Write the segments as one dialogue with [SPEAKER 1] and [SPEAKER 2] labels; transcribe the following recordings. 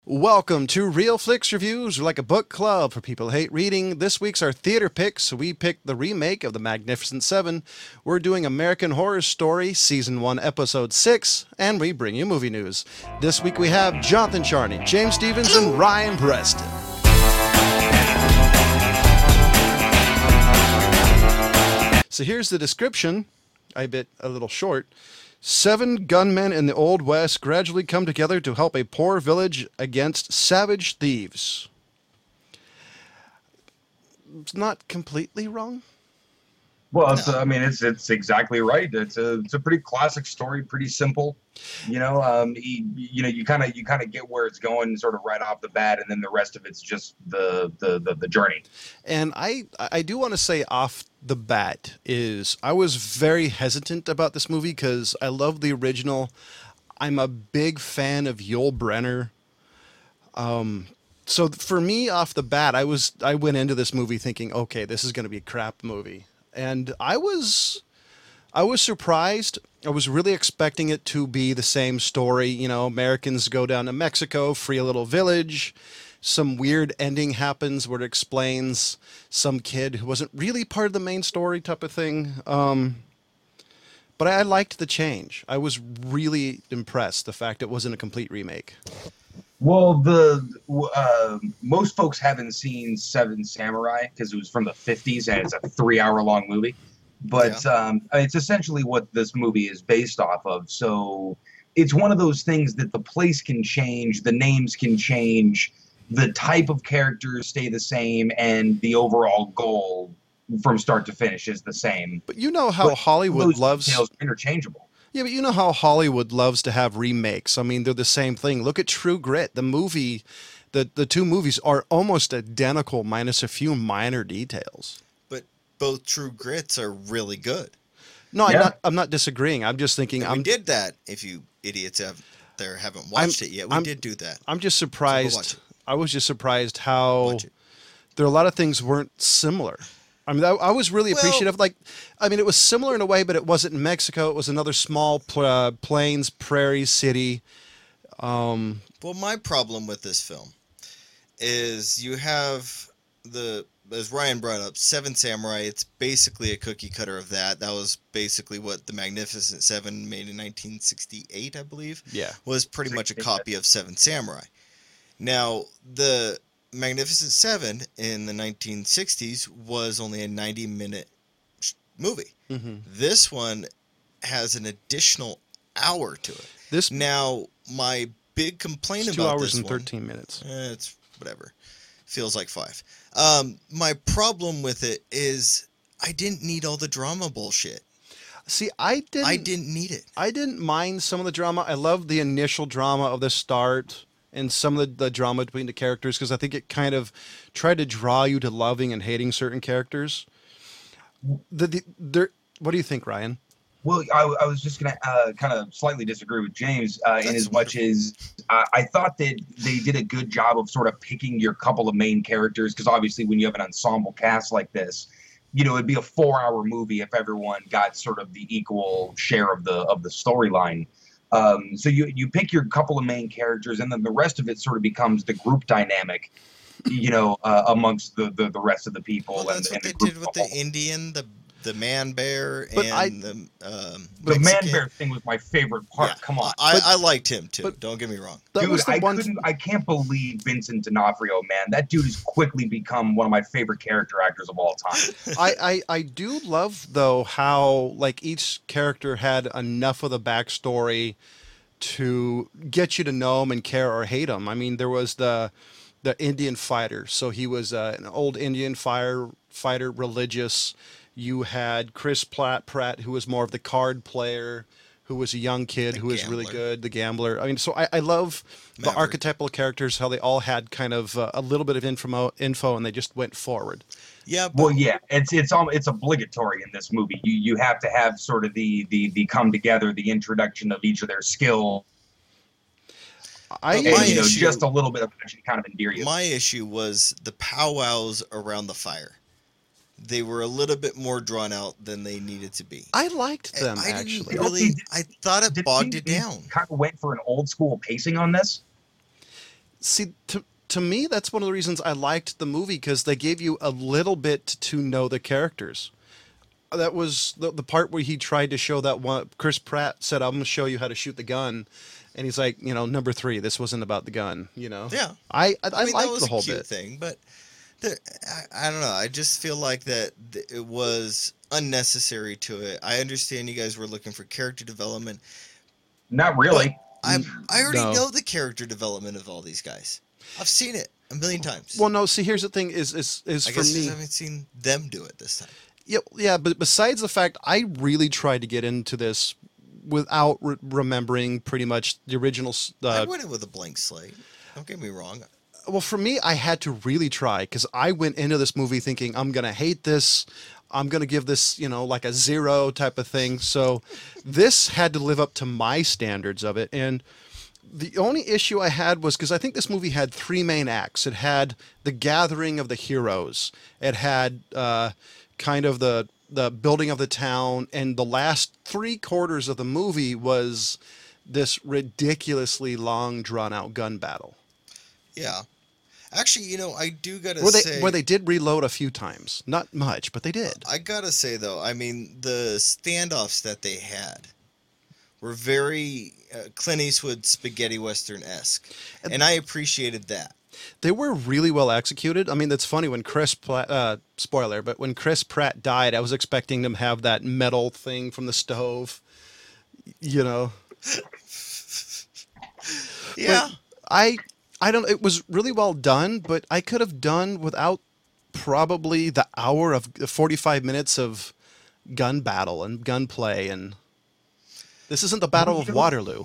[SPEAKER 1] Welcome to Real Flicks Reviews, like a book club for people who hate reading. This week's our theater picks. We picked the remake of The Magnificent Seven. We're doing American Horror Story, Season 1, Episode 6, and we bring you movie news. This week we have Jonathan Charney, James Stevens, and Ryan Preston. So here's the description. I bit a little short. 7 gunmen in the Old West gradually come together to help a poor village against savage thieves. It's not completely wrong.
[SPEAKER 2] Well, it's exactly right. It's a pretty classic story, pretty simple. You kind of get where it's going sort of right off the bat, and then the rest of it's just the journey.
[SPEAKER 1] And I do want to say off the bat is I was very hesitant about this movie because I love the original. I'm a big fan of Yul Brynner. So for me off the bat, I went into this movie thinking, okay, this is going to be a crap movie. And I was surprised. I was really expecting it to be the same story. You know, Americans go down to Mexico, free a little village. Some weird ending happens where it explains some kid who wasn't really part of the main story type of thing. But I liked the change. I was really impressed the fact it wasn't a complete remake.
[SPEAKER 2] Well, most folks haven't seen Seven Samurai because it was from the 50s and it's a 3-hour-long movie. But it's essentially what this movie is based off of. So it's one of those things that the place can change, the names can change, the type of characters stay the same, and the overall goal from start to finish is the same.
[SPEAKER 1] But you know how Hollywood loves...
[SPEAKER 2] details are interchangeable.
[SPEAKER 1] Yeah, but you know how Hollywood loves to have remakes. I mean, they're the same thing. Look at True Grit. The movie, the two movies are almost identical minus a few minor details.
[SPEAKER 3] But both True Grits are really good.
[SPEAKER 1] No, I'm not disagreeing. I'm just thinking...
[SPEAKER 3] We did that, if you idiots haven't watched it yet. We did do that.
[SPEAKER 1] I'm just surprised. So I was just surprised how there are a lot of things weren't similar. I mean, I was really appreciative. It was similar in a way, but it wasn't in Mexico. It was another small plains, prairie city.
[SPEAKER 3] Well, my problem with this film is you have as Ryan brought up, Seven Samurai. It's basically a cookie cutter of that. That was basically what The Magnificent Seven made in 1968, I believe.
[SPEAKER 1] Yeah.
[SPEAKER 3] Was pretty much a copy of Seven Samurai. Now, the Magnificent Seven in the 1960s was only a 90-minute movie. Mm-hmm. This one has an additional hour to it. Now, my big complaint about this
[SPEAKER 1] 2 hours and 13 minutes.
[SPEAKER 3] It's whatever. Feels like 5. My problem with it is I didn't need all the drama bullshit.
[SPEAKER 1] See, I
[SPEAKER 3] didn't need it.
[SPEAKER 1] I didn't mind some of the drama. I loved the initial drama of the start and some of the drama between the characters because I think it kind of tried to draw you to loving and hating certain characters. What do you think, Ryan?
[SPEAKER 2] Well, I was just going to kind of slightly disagree with James in as much as I thought that they did a good job of sort of picking your couple of main characters because obviously when you have an ensemble cast like this, you know, it'd be a 4-hour movie if everyone got sort of the equal share of the storyline. So you pick your couple of main characters, and then the rest of it sort of becomes the group dynamic, amongst the rest of the people.
[SPEAKER 3] Well, that's what they did with the Indian, the man bear, and the
[SPEAKER 2] man bear thing was my favorite part. Yeah, come on,
[SPEAKER 3] I liked him too. Don't get me wrong,
[SPEAKER 2] dude. I can't believe Vincent D'Onofrio, man. That dude has quickly become one of my favorite character actors of all time.
[SPEAKER 1] I do love though how each character had enough of the backstory to get you to know him and care or hate him. I mean, there was the Indian fighter, so he was an old Indian fighter, religious. You had Chris Pratt, who was more of the card player, who was a young kid who was really good, the gambler. I mean, so I love the archetypal characters, how they all had kind of a little bit of info, and they just went forward.
[SPEAKER 2] Yeah. Well, yeah, it's obligatory in this movie. You have to have sort of the come together, the introduction of each of their skill. Just a little bit of actually kind of endear you.
[SPEAKER 3] My issue was the powwows around the fire. They were a little bit more drawn out than they needed to be.
[SPEAKER 1] I liked them, actually.
[SPEAKER 3] I thought it bogged it down.
[SPEAKER 2] Kind of went for an old school pacing on this.
[SPEAKER 1] See, to me, that's one of the reasons I liked the movie because they gave you a little bit to know the characters. That was the part where he tried to show that one. Chris Pratt said, "I'm going to show you how to shoot the gun," and he's like, number 3, this wasn't about the gun.
[SPEAKER 3] Yeah.
[SPEAKER 1] I
[SPEAKER 3] mean,
[SPEAKER 1] liked
[SPEAKER 3] that was
[SPEAKER 1] the whole
[SPEAKER 3] a cute
[SPEAKER 1] bit.
[SPEAKER 3] thing, but I don't know. I just feel like that it was unnecessary to it. I understand you guys were looking for character development.
[SPEAKER 2] Not really.
[SPEAKER 3] I already
[SPEAKER 1] No.
[SPEAKER 3] know the character development of all these guys. I've seen it a million times.
[SPEAKER 1] Well, no. See, here's the thing: is
[SPEAKER 3] I
[SPEAKER 1] for
[SPEAKER 3] guess
[SPEAKER 1] me.
[SPEAKER 3] I haven't seen them do it this time.
[SPEAKER 1] Yeah. But besides the fact, I really tried to get into this without remembering pretty much the original.
[SPEAKER 3] I went in with a blank slate. Don't get me wrong.
[SPEAKER 1] Well, for me, I had to really try because I went into this movie thinking I'm gonna hate this. I'm gonna give this, like a 0 type of thing. So, this had to live up to my standards of it. And the only issue I had was because I think this movie had 3 main acts. It had the gathering of the heroes. It had kind of the building of the town, and the last 3/4 of the movie was this ridiculously long, drawn-out gun battle.
[SPEAKER 3] Yeah. Actually, I do gotta
[SPEAKER 1] Where
[SPEAKER 3] say,
[SPEAKER 1] they did reload a few times. Not much, but they did.
[SPEAKER 3] I gotta say though, I mean, the standoffs that they had were very Clint Eastwood spaghetti western-esque, and I appreciated that.
[SPEAKER 1] They were really well executed. I mean, that's funny when spoiler, but when Chris Pratt died, I was expecting them to have that metal thing from the stove,
[SPEAKER 3] Yeah.
[SPEAKER 1] But I don't. It was really well done, but I could have done without probably the hour of 45 minutes of gun battle and gunplay. And this isn't the Battle of Waterloo.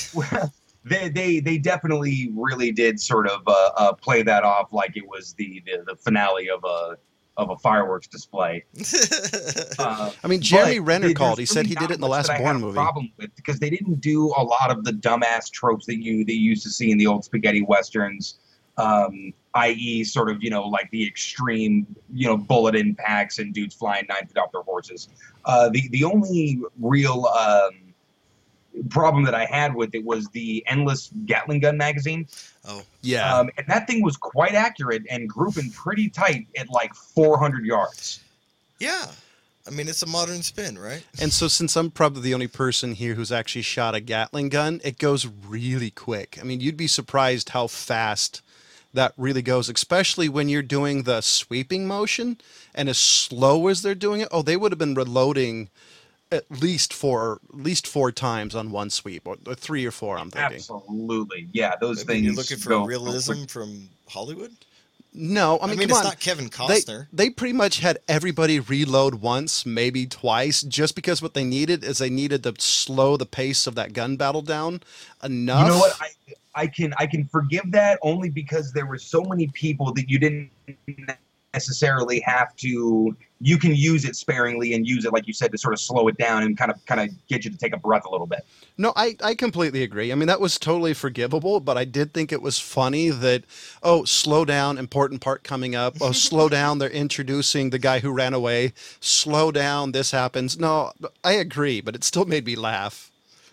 [SPEAKER 2] They definitely really did sort of play that off like it was the finale of a fireworks display.
[SPEAKER 1] I mean, Jeremy
[SPEAKER 2] But
[SPEAKER 1] Renner
[SPEAKER 2] there's
[SPEAKER 1] called. He said
[SPEAKER 2] really
[SPEAKER 1] he did
[SPEAKER 2] not
[SPEAKER 1] it in the
[SPEAKER 2] much
[SPEAKER 1] last
[SPEAKER 2] that I
[SPEAKER 1] Bourne
[SPEAKER 2] have a
[SPEAKER 1] movie.
[SPEAKER 2] problem with, because they didn't do a lot of the dumbass tropes that you used to see in the old spaghetti westerns, i.e., sort of like the extreme bullet impacts and dudes flying 9 feet off their horses. The only real problem that I had with it was the endless Gatling gun magazine.
[SPEAKER 3] Oh,
[SPEAKER 1] Yeah.
[SPEAKER 2] And that thing was quite accurate and grouping pretty tight at like 400 yards.
[SPEAKER 3] yeah. I mean, it's a modern spin, right?
[SPEAKER 1] And so, since I'm probably the only person here who's actually shot a Gatling gun, it goes really quick. I mean, you'd be surprised how fast that really goes, especially when you're doing the sweeping motion and as slow as they're doing it. Oh, they would have been reloading at least four times on one sweep, or 3 or 4. I'm thinking.
[SPEAKER 2] Absolutely, yeah. Those
[SPEAKER 3] Maybe
[SPEAKER 2] things.
[SPEAKER 3] you're looking for
[SPEAKER 2] go
[SPEAKER 3] realism from Hollywood?
[SPEAKER 1] No, I mean, come
[SPEAKER 3] it's
[SPEAKER 1] on.
[SPEAKER 3] not Kevin Costner.
[SPEAKER 1] They pretty much had everybody reload once, maybe twice, just because what they needed is they needed to slow the pace of that gun battle down enough.
[SPEAKER 2] You know what? I can forgive that only because there were so many people that you didn't necessarily have to. You can use it sparingly and use it, like you said, to sort of slow it down and kind of get you to take a breath a little bit.
[SPEAKER 1] No, I completely agree. I mean, that was totally forgivable, but I did think it was funny that, slow down, important part coming up. Oh, slow down, they're introducing the guy who ran away. Slow down, this happens. No, I agree, but it still made me laugh.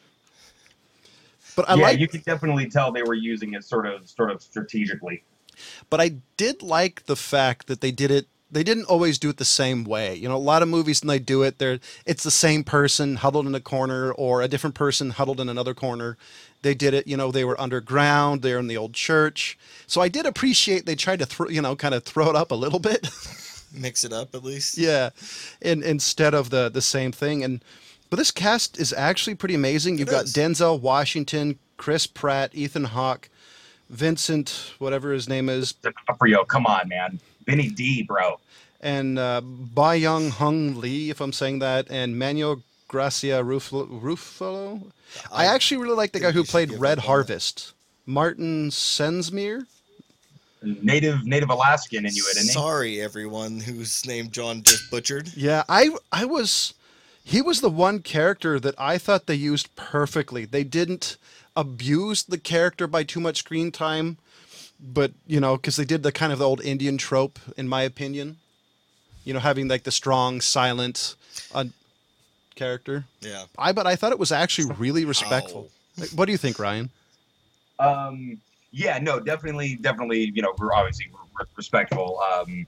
[SPEAKER 1] But
[SPEAKER 2] You can definitely tell they were using it sort of strategically.
[SPEAKER 1] But I did like the fact that they didn't always do it the same way. A lot of movies when they do it, it's the same person huddled in a corner or a different person huddled in another corner. They did it, they were underground, they're in the old church. So I did appreciate they tried to kind of throw it up a little bit.
[SPEAKER 3] Mix it up at least.
[SPEAKER 1] Yeah. Instead of the same thing. But this cast is actually pretty amazing. You've got Denzel Washington, Chris Pratt, Ethan Hawke, Vincent, whatever his name is.
[SPEAKER 2] D'Onofrio, come on, man. Vinny D, bro.
[SPEAKER 1] And Byung Hung Lee, if I'm saying that, and Manuel Gracia Ruffalo. I actually really like the guy who played Red Harvest, Martin Sensmere.
[SPEAKER 2] Native Alaskan Inuit, isn't he?
[SPEAKER 3] Sorry, everyone whose name John just butchered.
[SPEAKER 1] Yeah, he was the one character that I thought they used perfectly. They didn't abuse the character by too much screen time, but because they did the kind of the old Indian trope, in my opinion. Having like the strong, silent character.
[SPEAKER 3] Yeah.
[SPEAKER 1] But I thought it was actually really respectful. What do you think, Ryan?
[SPEAKER 2] Yeah, no, definitely, we're obviously respectful.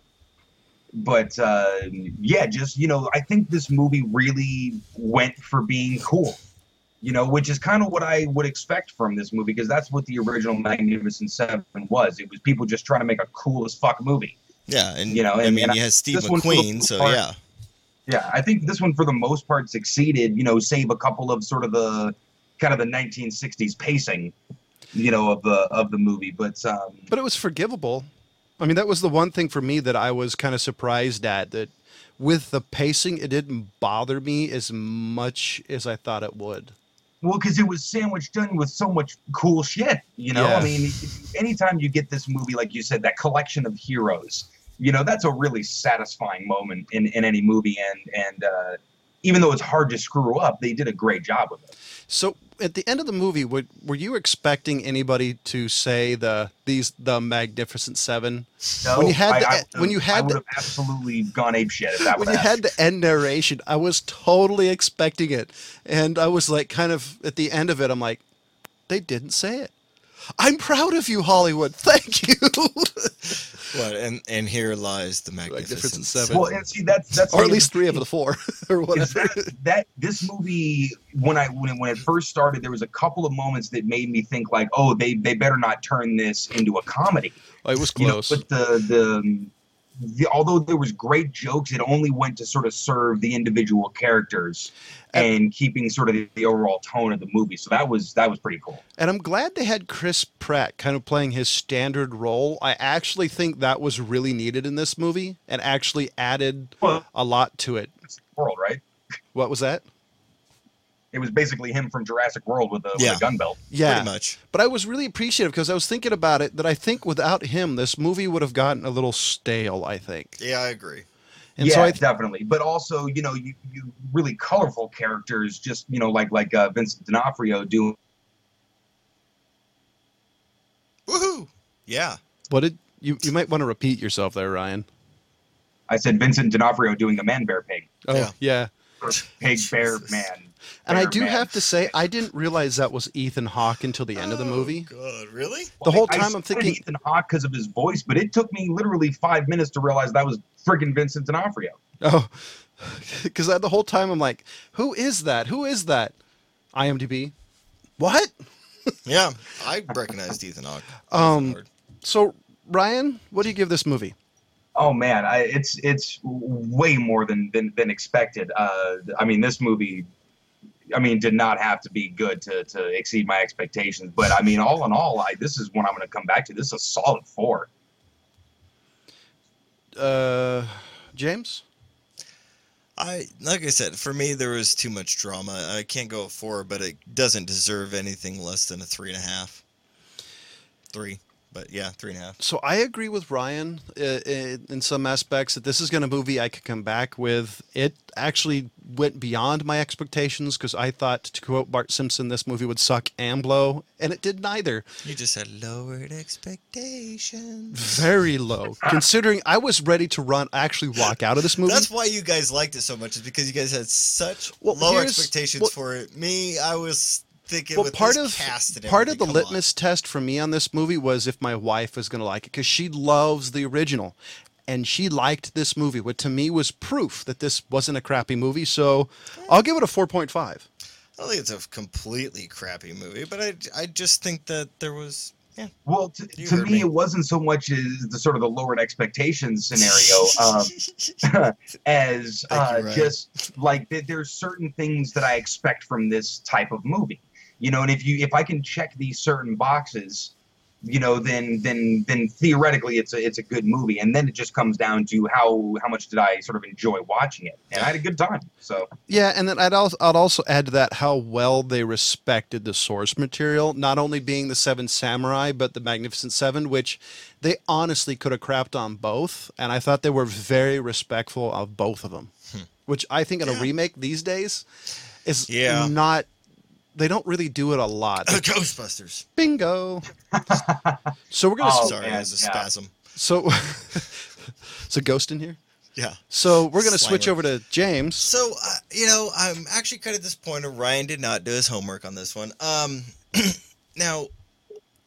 [SPEAKER 2] But yeah, just I think this movie really went for being cool. Which is kind of what I would expect from this movie, because that's what the original Magnificent Seven was. It was people just trying to make a cool as fuck movie.
[SPEAKER 3] Yeah, and
[SPEAKER 2] I
[SPEAKER 3] mean, you had Steve McQueen, so yeah.
[SPEAKER 2] Yeah, I think this one for the most part succeeded. Save a couple of sort of the kind of the 1960s pacing, of the movie, but
[SPEAKER 1] it was forgivable. I mean, that was the one thing for me that I was kind of surprised at, that with the pacing, it didn't bother me as much as I thought it would.
[SPEAKER 2] Well, because it was sandwiched in with so much cool shit,
[SPEAKER 1] Yeah.
[SPEAKER 2] I mean, anytime you get this movie, like you said, that collection of heroes, that's a really satisfying moment in any movie, and even though it's hard to screw up, they did a great job with it.
[SPEAKER 1] So at the end of the movie, were you expecting anybody to say the Magnificent Seven?
[SPEAKER 2] No,
[SPEAKER 1] when you had
[SPEAKER 2] I would
[SPEAKER 1] the,
[SPEAKER 2] have absolutely gone apeshit if that
[SPEAKER 1] when
[SPEAKER 2] was
[SPEAKER 1] you had the end narration, I was totally expecting it, and I was like, kind of at the end of it, I'm like, they didn't say it. I'm proud of you, Hollywood. Thank you.
[SPEAKER 3] What, and here lies the Magnificent
[SPEAKER 1] Seven.
[SPEAKER 2] Well, and see, that's
[SPEAKER 1] or at least 3 of the 4, or whatever.
[SPEAKER 2] That this movie, when it first started, there was a couple of moments that made me think like, oh, they better not turn this into a comedy.
[SPEAKER 1] Oh, it was close.
[SPEAKER 2] But although there was great jokes, it only went to sort of serve the individual characters and keeping sort of the overall tone of the movie. So that was pretty cool.
[SPEAKER 1] And I'm glad they had Chris Pratt kind of playing his standard role. I actually think that was really needed in this movie and actually added a lot to it.
[SPEAKER 2] It's World, right?
[SPEAKER 1] What was that?
[SPEAKER 2] It was basically him from Jurassic World with a gun belt.
[SPEAKER 1] Yeah,
[SPEAKER 3] pretty much.
[SPEAKER 1] But I was really appreciative because I was thinking about it, that I think without him, this movie would have gotten a little stale, I think.
[SPEAKER 3] Yeah, I agree.
[SPEAKER 1] And
[SPEAKER 2] yeah,
[SPEAKER 1] so
[SPEAKER 2] definitely. But also, you really colorful characters, just, like Vincent D'Onofrio doing.
[SPEAKER 3] Woohoo! Yeah.
[SPEAKER 1] What did you might want to repeat yourself there, Ryan.
[SPEAKER 2] I said Vincent D'Onofrio doing the Man Bear Pig.
[SPEAKER 1] Oh, yeah.
[SPEAKER 2] Pig, bear, man.
[SPEAKER 1] And I do have to say, I didn't realize that was Ethan Hawke until the end of the movie.
[SPEAKER 3] God, really?
[SPEAKER 1] The whole time I'm thinking
[SPEAKER 2] Ethan Hawke because of his voice, but it took me literally 5 minutes to realize that was friggin' Vincent D'Onofrio.
[SPEAKER 1] Oh, because the whole time I'm like, who is that? Who is that? IMDb. What?
[SPEAKER 3] Yeah, I recognized Ethan Hawke.
[SPEAKER 1] So Ryan, what do you give this movie?
[SPEAKER 2] Oh man, it's way more than expected. I mean, this movie, did not have to be good to exceed my expectations. But I mean, all in all, this is one I'm going to come back to. This is a solid 4.
[SPEAKER 1] James?
[SPEAKER 3] Like I said, for me, there was too much drama. I can't go a 4, but it doesn't deserve anything less than a 3.5. 3. But yeah, 3.5.
[SPEAKER 1] So I agree with Ryan in some aspects that this is going to be a movie I could come back with. It actually went beyond my expectations because I thought, to quote Bart Simpson, this movie would suck and blow, and it did neither.
[SPEAKER 3] You just had lowered expectations.
[SPEAKER 1] Very low, considering I was ready to actually walk out of this movie.
[SPEAKER 3] That's why you guys liked it so much, is because you guys had such low expectations for it. Me, I was thinking
[SPEAKER 1] part of the litmus test for me on this movie was if my wife was going to like it, because she loves the original and she liked this movie, which to me was proof that this wasn't a crappy movie. So I'll give it a 4.5.
[SPEAKER 3] I don't think it's a completely crappy movie, but I just think that there was
[SPEAKER 2] well, to me, it wasn't so much as the sort of the lowered expectations scenario as just like there's certain things that I expect from this type of movie. And if I can check these certain boxes, then theoretically it's a good movie. And then it just comes down to how much did I sort of enjoy watching it, and I had a good time. So
[SPEAKER 1] yeah, and then I'd also add to that how well they respected the source material, not only being the 7 Samurai, but the Magnificent Seven, which they honestly could have crapped on both, and I thought they were very respectful of both of them, which I think in a remake these days is not. They don't really do it a lot.
[SPEAKER 3] Ghostbusters.
[SPEAKER 1] Bingo. So we're gonna.
[SPEAKER 3] Sorry, as a spasm.
[SPEAKER 1] So, so ghost in here.
[SPEAKER 3] Yeah.
[SPEAKER 1] So we're gonna switch over to James.
[SPEAKER 3] So I'm actually kind of disappointed Ryan did not do his homework on this one. Now,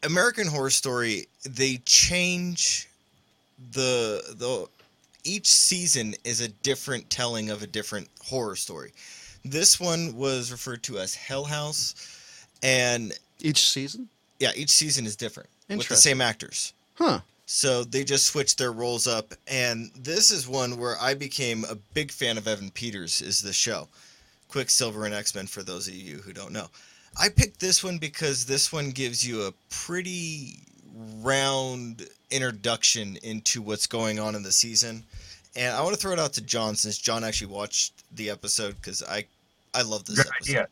[SPEAKER 3] American Horror Story, they change the each season is a different telling of a different horror story. This one was referred to as Hell House, and
[SPEAKER 1] Each season?
[SPEAKER 3] yeah, each season is different with the
[SPEAKER 1] Interesting.
[SPEAKER 3] same actors.
[SPEAKER 1] Huh.
[SPEAKER 3] So they just switched their roles up, and this is one where I became a big fan of Evan Peters. Is the show Quicksilver and X-Men? For those of you who don't know, I picked this one because this one gives you a pretty round introduction into what's going on in the season. And I want to throw it out to John, since John actually watched the episode, because I love this
[SPEAKER 2] Good
[SPEAKER 3] episode.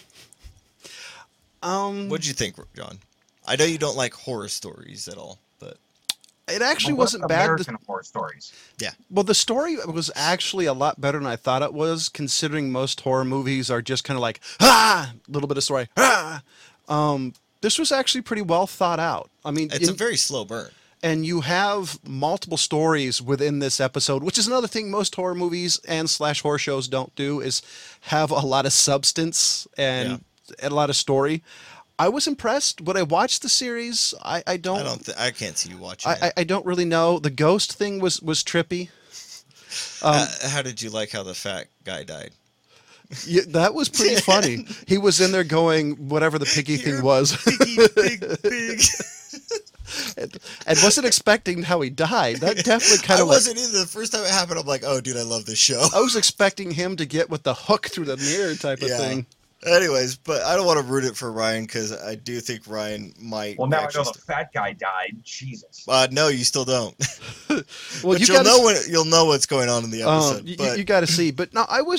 [SPEAKER 2] idea.
[SPEAKER 3] What'd you think, John? I know you don't like horror stories at all, but
[SPEAKER 1] It actually
[SPEAKER 2] Well,
[SPEAKER 1] wasn't bad.
[SPEAKER 2] American Horror Stories.
[SPEAKER 1] Well, the story was actually a lot better than I thought it was, considering most horror movies are just kind of like, a little bit of story, this was actually pretty well thought out. I mean,
[SPEAKER 3] it's a very slow burn.
[SPEAKER 1] and you have multiple stories within this episode, which is another thing most horror movies and / horror shows don't do, is have a lot of substance and a lot of story. I was impressed when I watched the series. I
[SPEAKER 3] I can't see you watching it.
[SPEAKER 1] I don't really know. The ghost thing was trippy.
[SPEAKER 3] How did you like how the fat guy died?
[SPEAKER 1] Yeah, that was pretty funny. He was in there going whatever the piggy thing
[SPEAKER 3] Here,
[SPEAKER 1] was,
[SPEAKER 3] Piggy, pig.
[SPEAKER 1] and wasn't expecting how he died. That definitely kind
[SPEAKER 3] I
[SPEAKER 1] of
[SPEAKER 3] wasn't either. The first time it happened, I'm like, oh, dude, I love this show.
[SPEAKER 1] I was expecting him to get with the hook through the mirror type of
[SPEAKER 3] Yeah.
[SPEAKER 1] thing.
[SPEAKER 3] Anyways, but I don't want to root it for Ryan, because I do think Ryan might.
[SPEAKER 2] Well, now I know
[SPEAKER 3] actually
[SPEAKER 2] the fat guy died. Jesus.
[SPEAKER 3] no, you still don't.
[SPEAKER 1] Well,
[SPEAKER 3] But
[SPEAKER 1] you
[SPEAKER 3] you'll
[SPEAKER 1] gotta
[SPEAKER 3] know you'll know what's going on in the episode. But
[SPEAKER 1] you got to see. But no, I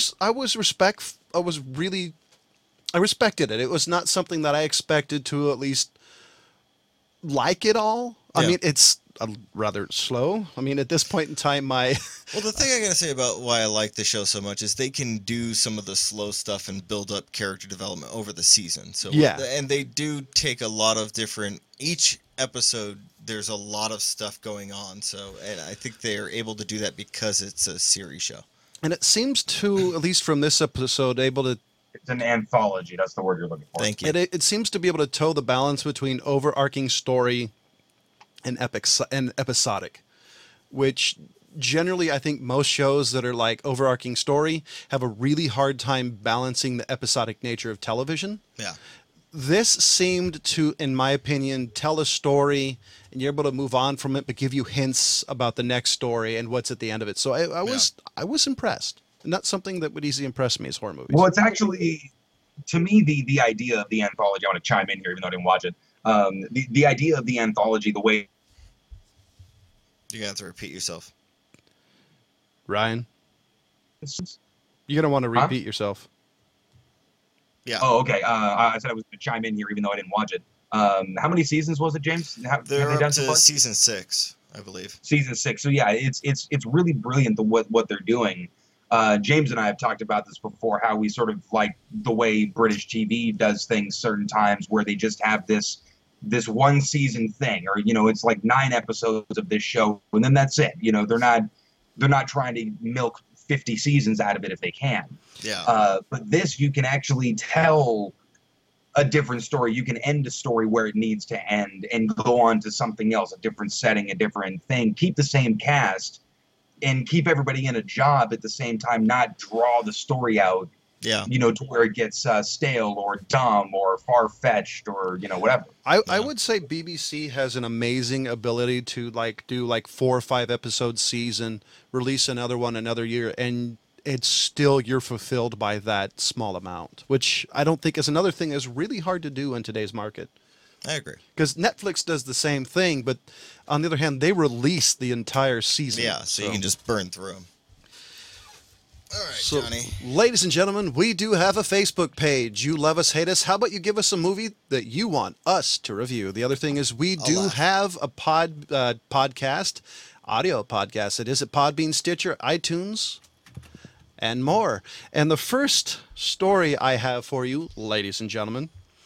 [SPEAKER 1] respected it. It was not something that I expected to at least like it all. I
[SPEAKER 3] Yeah.
[SPEAKER 1] mean, it's rather slow. I mean, at this point in time, my
[SPEAKER 3] well, the thing I gotta say about why I like the show so much is they can do some of the slow stuff and build up character development over the season. So
[SPEAKER 1] Yeah.
[SPEAKER 3] and they do take a lot of different. Each episode, there's a lot of stuff going on. So, and I think they're able to do that because it's a series show.
[SPEAKER 1] and it seems to, at least from this episode, able to
[SPEAKER 2] It's an anthology. That's the word you're looking for.
[SPEAKER 3] Thank you.
[SPEAKER 1] it seems to be able to toe the balance between overarching story and episodic, which generally I think most shows that are like overarching story have a really hard time balancing the episodic nature of television.
[SPEAKER 3] Yeah.
[SPEAKER 1] This seemed to, in my opinion, tell a story and you're able to move on from it, but give you hints about the next story and what's at the end of it. So I was impressed. Not something that would easily impress me as horror movies.
[SPEAKER 2] Well, it's actually, to me, the idea of the anthology. I want to chime in here, even though I didn't watch it. The idea of the anthology, the way
[SPEAKER 3] You're gonna have to repeat yourself.
[SPEAKER 1] Ryan, you're gonna want to
[SPEAKER 2] Huh?
[SPEAKER 1] repeat yourself.
[SPEAKER 3] Yeah.
[SPEAKER 2] Oh, okay. I said I was going to chime in here, even though I didn't watch it. How many seasons was it, James? Have
[SPEAKER 3] They're
[SPEAKER 2] they
[SPEAKER 3] up
[SPEAKER 2] done so
[SPEAKER 3] to
[SPEAKER 2] far?
[SPEAKER 3] season 6, I believe.
[SPEAKER 2] Season 6. So yeah, it's really brilliant what they're doing. James and I have talked about this before, how we sort of like the way British TV does things certain times, where they just have this one season thing, or it's like 9 episodes of this show, and then that's it. They're not trying to milk 50 seasons out of it if they can.
[SPEAKER 3] Yeah.
[SPEAKER 2] But this, you can actually tell a different story. You can end a story where it needs to end and go on to something else, a different setting, a different thing. Keep the same cast and keep everybody in a job at the same time, not draw the story out,
[SPEAKER 3] Yeah.
[SPEAKER 2] to where it gets stale or dumb or far-fetched or, whatever.
[SPEAKER 1] I would say BBC has an amazing ability to do 4 or 5 episode season, release another one another year, and it's still you're fulfilled by that small amount, which I don't think is another thing is really hard to do in today's market.
[SPEAKER 3] I agree.
[SPEAKER 1] Because Netflix does the same thing, but on the other hand, they release the entire season.
[SPEAKER 3] Yeah, so you can just burn through them. All right,
[SPEAKER 1] So,
[SPEAKER 3] Johnny.
[SPEAKER 1] ladies and gentlemen, we do have a Facebook page. You love us, hate us. How about you give us a movie that you want us to review? The other thing is we do
[SPEAKER 3] laugh.
[SPEAKER 1] have a podcast, audio podcast. It is at Podbean, Stitcher, iTunes, and more. And the first story I have for you, ladies and gentlemen,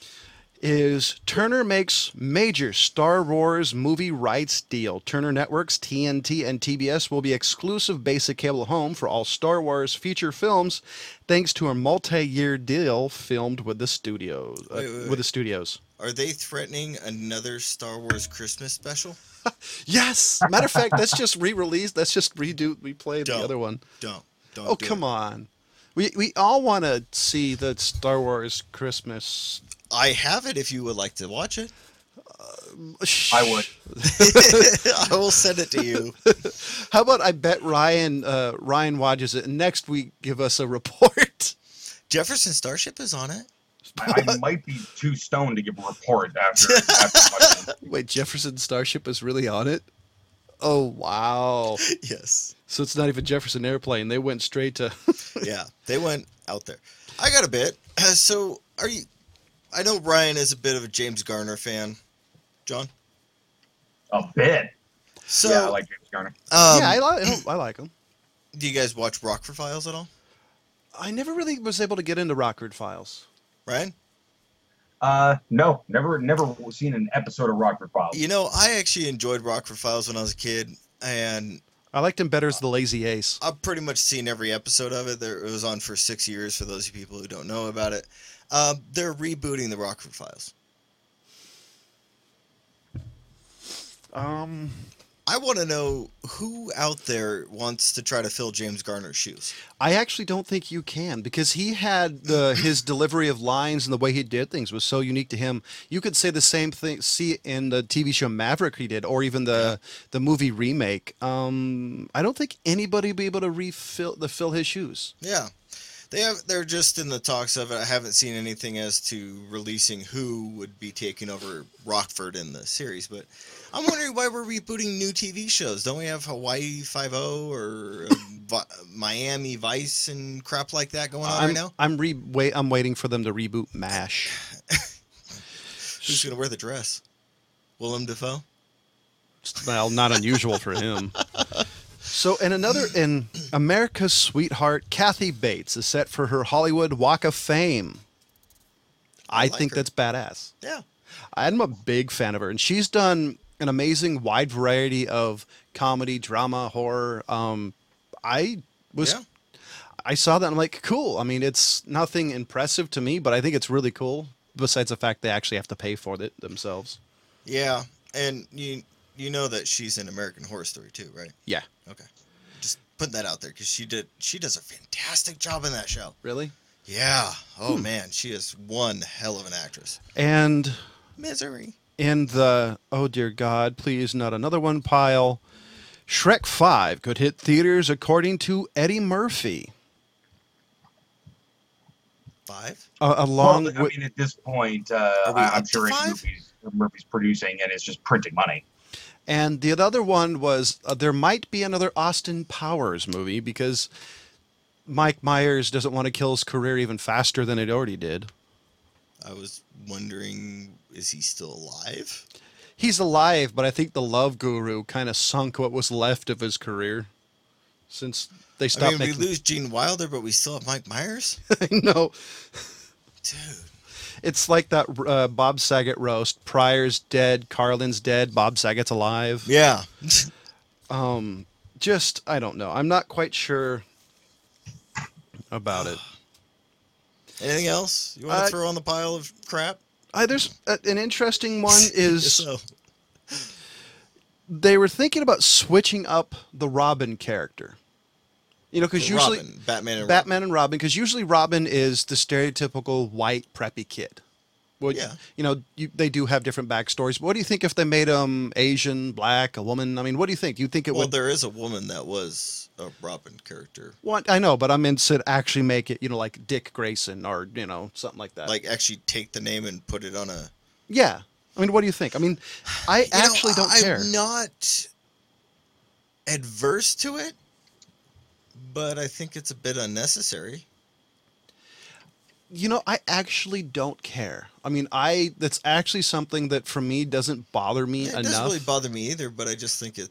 [SPEAKER 1] is Turner makes major Star Wars movie rights deal. Turner Networks, TNT, and TBS will be exclusive basic cable home for all Star Wars feature films, thanks to a multi-year deal filmed with the studios.
[SPEAKER 3] Wait.
[SPEAKER 1] With the studios.
[SPEAKER 3] Are they threatening another Star Wars Christmas special?
[SPEAKER 1] Yes. Matter of fact, let's just re-release. Let's just replay the
[SPEAKER 3] Don't.
[SPEAKER 1] other one.
[SPEAKER 3] Don't
[SPEAKER 1] Oh,
[SPEAKER 3] do
[SPEAKER 1] come
[SPEAKER 3] it.
[SPEAKER 1] on. We all want to see the Star Wars Christmas.
[SPEAKER 3] I have it if you would like to watch it.
[SPEAKER 2] I would.
[SPEAKER 3] I will send it to you.
[SPEAKER 1] How about I bet Ryan watches it and next week give us a report.
[SPEAKER 3] Jefferson Starship is on it.
[SPEAKER 2] I might be too stoned to give a report after watching.
[SPEAKER 1] Wait, Jefferson Starship is really on it? Oh, wow.
[SPEAKER 3] Yes.
[SPEAKER 1] So it's not even Jefferson Airplane. They went straight to...
[SPEAKER 3] Yeah, they went out there. I got a bit. So, are you... I know Ryan is a bit of a James Garner fan. John?
[SPEAKER 2] A bit.
[SPEAKER 3] So,
[SPEAKER 2] Yeah, I like James Garner.
[SPEAKER 1] yeah, I like them.
[SPEAKER 3] Do you guys watch Rockford Files at all?
[SPEAKER 1] I never really was able to get into Rockford Files.
[SPEAKER 3] Ryan?
[SPEAKER 2] No, never seen an episode of Rockford Files.
[SPEAKER 3] You know, I actually enjoyed Rockford Files when I was a kid, and
[SPEAKER 1] I liked him better as the Lazy Ace.
[SPEAKER 3] I've pretty much seen every episode of it. It was on for 6 years, for those people who don't know about it. They're rebooting the Rockford Files. I want to know who out there wants to try to fill James Garner's shoes.
[SPEAKER 1] I actually don't think you can because he had his delivery of lines and the way he did things was so unique to him. You could say the same thing, see in the TV show Maverick he did, or even the movie remake. I don't think anybody would be able to fill his shoes.
[SPEAKER 3] Yeah. They're just in the talks of it. I haven't seen anything as to releasing who would be taking over Rockford in the series, but I'm wondering why we're rebooting new TV shows. Don't we have Hawaii Five-0 or Miami Vice and crap like that going on right now?
[SPEAKER 1] I'm waiting for them to reboot MASH.
[SPEAKER 3] Who's going to wear the dress? Willem Dafoe?
[SPEAKER 1] Well, not unusual for him. So, in America's Sweetheart, Kathy Bates is set for her Hollywood Walk of Fame. I think
[SPEAKER 3] her.
[SPEAKER 1] that's badass.
[SPEAKER 3] Yeah.
[SPEAKER 1] I'm a big fan of her, and she's done an amazing wide variety of comedy, drama, horror. I saw that and I'm like, cool. I mean, it's nothing impressive to me, but I think it's really cool. Besides the fact they actually have to pay for it themselves.
[SPEAKER 3] Yeah, and you know that she's in American Horror Story too, right?
[SPEAKER 1] Yeah.
[SPEAKER 3] Okay. Just putting that out there because she does a fantastic job in that show.
[SPEAKER 1] Really?
[SPEAKER 3] Yeah. Oh man, she is one hell of an actress.
[SPEAKER 1] And
[SPEAKER 3] Misery.
[SPEAKER 1] in the oh dear God, please not another one pile. Shrek 5 could hit theaters according to Eddie Murphy.
[SPEAKER 3] 5?
[SPEAKER 1] Along
[SPEAKER 2] I mean, at this point, I'm sure Murphy's producing, and it's just printing money.
[SPEAKER 1] And the other one was there might be another Austin Powers movie because Mike Myers doesn't want to kill his career even faster than it already did.
[SPEAKER 3] I was wondering, is he still alive?
[SPEAKER 1] He's alive, but I think the Love Guru kind of sunk what was left of his career since they stopped
[SPEAKER 3] we
[SPEAKER 1] making...
[SPEAKER 3] lose Gene Wilder, but we still have Mike Myers?
[SPEAKER 1] I know.
[SPEAKER 3] Dude.
[SPEAKER 1] It's like that Bob Saget roast. Pryor's dead, Carlin's dead, Bob Saget's alive.
[SPEAKER 3] Yeah.
[SPEAKER 1] Just, I don't know. I'm not quite sure about it.
[SPEAKER 3] Anything else you want to throw on the pile of crap?
[SPEAKER 1] There's an interesting one is
[SPEAKER 3] So.
[SPEAKER 1] they were thinking about switching up the Robin character. You know, because usually
[SPEAKER 3] Robin, Batman
[SPEAKER 1] and Robin, because usually Robin is the stereotypical white preppy kid. Well,
[SPEAKER 3] Yeah.
[SPEAKER 1] you know, they do have different backstories. But what do you think if they made him Asian, black, a woman? I mean, what do you think? You think it
[SPEAKER 3] Well,
[SPEAKER 1] would?
[SPEAKER 3] there is a woman that was a Robin character.
[SPEAKER 1] What I know, but I meant to actually make it, you know, like Dick Grayson or you know something like that.
[SPEAKER 3] Like actually take the name and put it on a.
[SPEAKER 1] Yeah. I mean, what do you think? I mean, I actually don't care.
[SPEAKER 3] I'm not adverse to it, but I think it's a bit unnecessary.
[SPEAKER 1] You know, I actually don't care. I mean, that's actually something that for me doesn't bother me
[SPEAKER 3] It
[SPEAKER 1] enough.
[SPEAKER 3] doesn't really bother me either, but I just think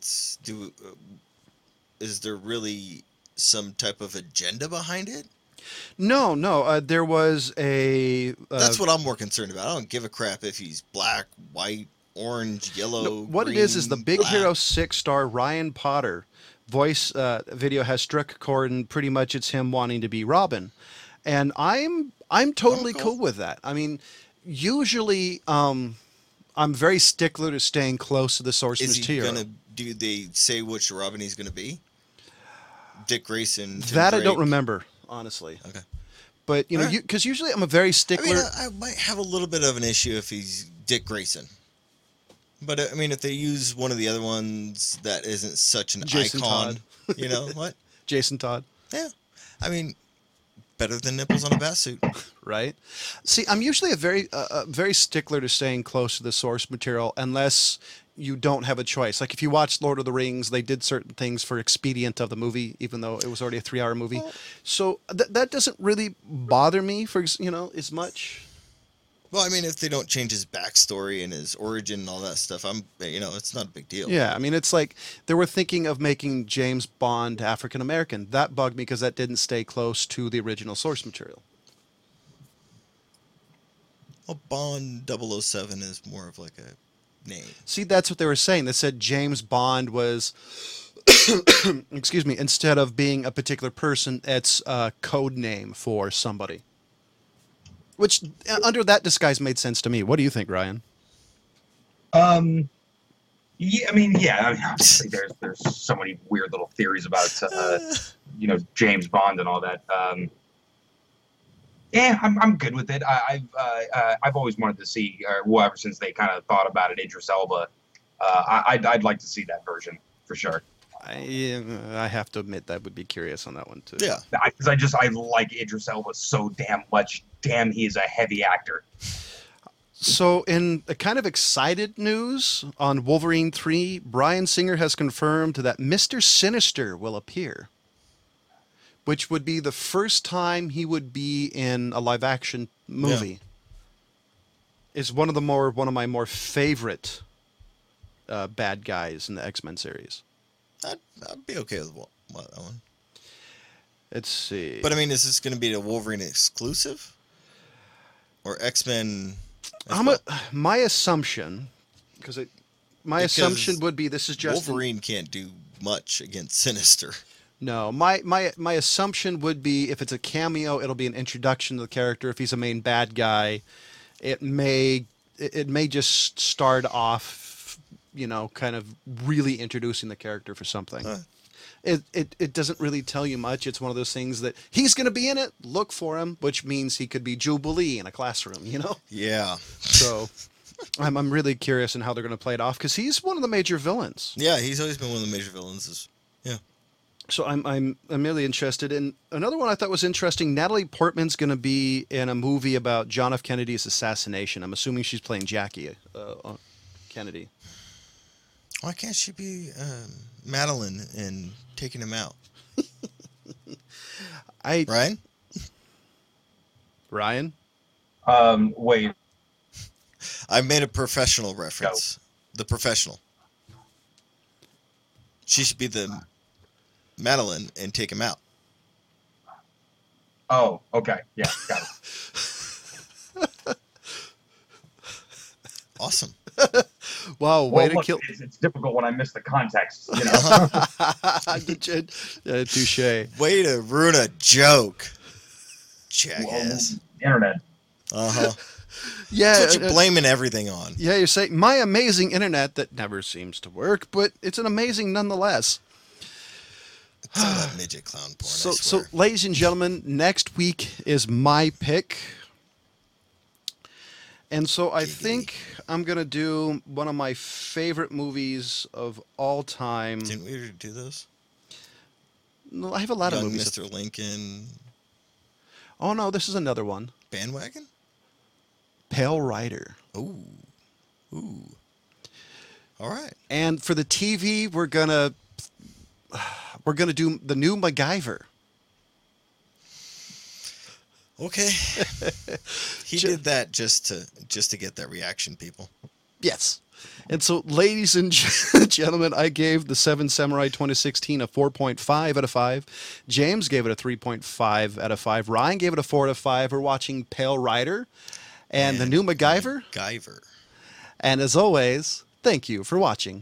[SPEAKER 3] is there really some type of agenda behind it?
[SPEAKER 1] No. There was a.
[SPEAKER 3] That's what I'm more concerned about. I don't give a crap if he's black, white, orange, yellow.
[SPEAKER 1] What
[SPEAKER 3] green,
[SPEAKER 1] it is the Big
[SPEAKER 3] black.
[SPEAKER 1] Hero 6 star Ryan Potter voice video has struck a chord, and pretty much it's him wanting to be Robin, and I'm totally
[SPEAKER 3] cool.
[SPEAKER 1] cool with that. I mean, usually, I'm very stickler to staying close to the source
[SPEAKER 3] Is he
[SPEAKER 1] material.
[SPEAKER 3] gonna? Do they say which Robin he's gonna be? Dick Grayson. Tim
[SPEAKER 1] That I don't
[SPEAKER 3] Drake?
[SPEAKER 1] remember, honestly.
[SPEAKER 3] Okay.
[SPEAKER 1] But you know,
[SPEAKER 3] Alright.
[SPEAKER 1] because usually I'm a very
[SPEAKER 3] I
[SPEAKER 1] stickler.
[SPEAKER 3] mean, I might have a little bit of an issue if he's Dick Grayson. But I mean, if they use one of the other ones that isn't such an
[SPEAKER 1] Jason
[SPEAKER 3] icon,
[SPEAKER 1] Todd.
[SPEAKER 3] you know what?
[SPEAKER 1] Jason Todd,
[SPEAKER 3] Yeah, I mean, better than nipples on a bat suit.
[SPEAKER 1] right? See, I'm usually a very stickler to staying close to the source material unless you don't have a choice. Like if you watch Lord of the Rings, they did certain things for expedient of the movie, even though it was already a 3-hour movie. So that doesn't really bother me as much.
[SPEAKER 3] Well, I mean, if they don't change his backstory and his origin and all that stuff, it's not a big deal.
[SPEAKER 1] Yeah, I mean, it's like they were thinking of making James Bond African American. That bugged me because that didn't stay close to the original source material.
[SPEAKER 3] Well, Bond 007 is more of like a name.
[SPEAKER 1] See, that's what they were saying. They said James Bond was, excuse me, instead of being a particular person, it's a code name for somebody. Which, under that disguise, made sense to me. What do you think, Ryan?
[SPEAKER 2] Yeah, I mean, obviously there's so many weird little theories about James Bond and all that. Yeah, I'm good with it. I've always wanted to see, ever since they kind of thought about it, Idris Elba. I'd like to see that version for sure.
[SPEAKER 1] I have to admit that would be curious on that one too.
[SPEAKER 3] Yeah.
[SPEAKER 2] Because I like Idris Elba so damn much. Damn, he is a heavy actor.
[SPEAKER 1] So, in a kind of excited news on Wolverine 3, Bryan Singer has confirmed that Mr. Sinister will appear, which would be the first time he would be in a live-action movie. Yeah. Is one of my more favorite bad guys in the X-Men series.
[SPEAKER 3] I'd be okay with that one.
[SPEAKER 1] Let's see.
[SPEAKER 3] But I mean, is this going to be a Wolverine exclusive? Or X-Men?
[SPEAKER 1] My assumption, because assumption would be this is just
[SPEAKER 3] Wolverine can't do much against Sinister.
[SPEAKER 1] No, my assumption would be if it's a cameo, it'll be an introduction to the character. If he's a main bad guy, it may just start off, kind of really introducing the character for something. It doesn't really tell you much. It's one of those things that he's going to be in it. Look for him, which means he could be Jubilee in a classroom.
[SPEAKER 3] Yeah.
[SPEAKER 1] So I'm really curious in how they're going to play it off because he's one of the major villains.
[SPEAKER 3] Yeah, he's always been one of the major villains. Yeah.
[SPEAKER 1] So I'm really interested in another one I thought was interesting. Natalie Portman's going to be in a movie about John F. Kennedy's assassination. I'm assuming she's playing Jackie Kennedy.
[SPEAKER 3] Why can't she be Madeline and taking him out?
[SPEAKER 1] Ryan?
[SPEAKER 2] Wait.
[SPEAKER 3] I made a professional reference. No. The Professional. She should be the Madeline and take him out.
[SPEAKER 2] Oh, okay. Yeah, got it.
[SPEAKER 3] Awesome.
[SPEAKER 1] Wow, way to kill.
[SPEAKER 2] It's difficult when I miss the context,
[SPEAKER 1] Touche.
[SPEAKER 3] Way to ruin a joke. Jackass.
[SPEAKER 2] Internet.
[SPEAKER 3] Uh-huh.
[SPEAKER 1] Yeah.
[SPEAKER 3] That's what you're blaming everything on.
[SPEAKER 1] Yeah, you're saying my amazing internet that never seems to work, but it's an amazing nonetheless.
[SPEAKER 3] It's all that midget clown porn,
[SPEAKER 1] So, ladies and gentlemen, next week is my pick. And so I think I'm going to do one of my favorite movies of all time.
[SPEAKER 3] Didn't we already do those?
[SPEAKER 1] No, I have a lot of movies.
[SPEAKER 3] Mr. Lincoln.
[SPEAKER 1] Oh, no, this is another one.
[SPEAKER 3] Bandwagon?
[SPEAKER 1] Pale Rider.
[SPEAKER 3] Ooh. All right.
[SPEAKER 1] And for the TV, we're going to do the new MacGyver.
[SPEAKER 3] Okay. He did that just to get that reaction, people.
[SPEAKER 1] Yes. And so, ladies and gentlemen, I gave The Seven Samurai 2016 a 4.5 out of 5. James gave it a 3.5 out of 5. Ryan gave it a 4 out of 5. We're watching Pale Rider and the new MacGyver. And as always, thank you for watching.